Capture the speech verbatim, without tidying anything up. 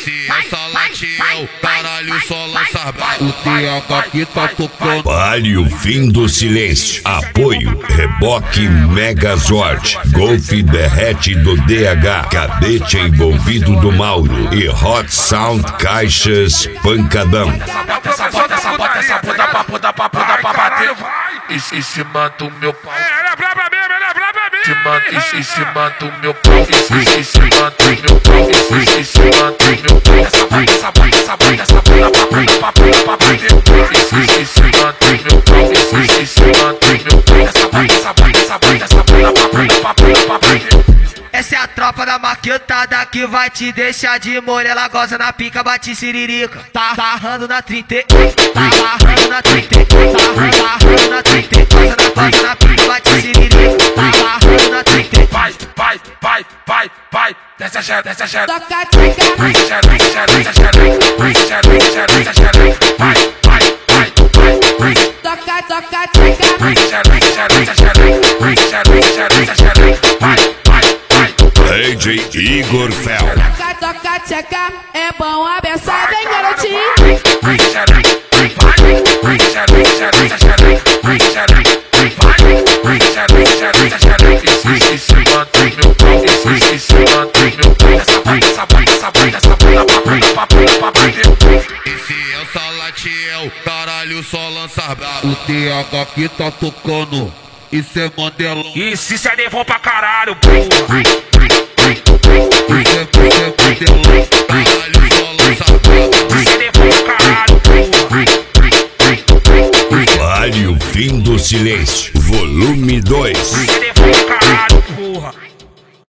Esse é só latião, caralho, só lança bala. O T H que tá tocando. Vale o fim do silêncio. Apoio Reboque Megazord, Golf Derrete do D H, Cadete envolvido do Mauro e Hot Sound Caixas Pancadão. Essa bota, essa bota, essa bota pra puta, pra puta, pra bater. E se se mata o meu pau. Ela é braba mesmo, ela é braba mesmo. Se mata, e se mata o meu pau. E se mata o meu pau. E se mata o meu pau. Essa bota, essa bota, essa bota, essa bota pra puta, pra puta, pra bater. E se mata o meu pau. E se mata o meu pau. Essa bota, essa bota, essa bota, essa bota pra puta, pra puta, pra bater. Essa é a tropa da maquetada que vai te deixar de molho. Ela goza na pica, bate siririca. Tá agarrando na trinta, tá agarrando na trinta, tá agarrando na trinta. Goza na, goza na pica, bate siririca. Tá agarrando na trinta. Vai, vai, vai, vai, vai. Desce a xereca, desce a xereca. Toca a tica. Desce a xereca, desce a xereca, desce a xereca. Desce a xereca, desce a xereca. Vai, vai, vai, vai. Toca, toca a tica. Desce a xereca, desce a xereca, desce a xereca. Desce a xereca, desce a xereca, desce a xereca. Vai, vai, vai. D J Igor Fel. Toca, toca a tica. É bom abençoado, hein, garotinho? Desce a xereca, vai. Desce a xereca, desce a xereca, desce a xereca. Desce a xereca, vai. Desce a xereca, desce a xereca, desce a xereca. E se mata o meu pau. E se mata o meu pau. Essa bota, essa bota, essa bota, essa bota pra puta, pra puta, pra bater. Esse é só latião, caralho, só lança bala. O T H que tá tocando. Isso é Mandelão. E se cê é devon pra caralho, porra.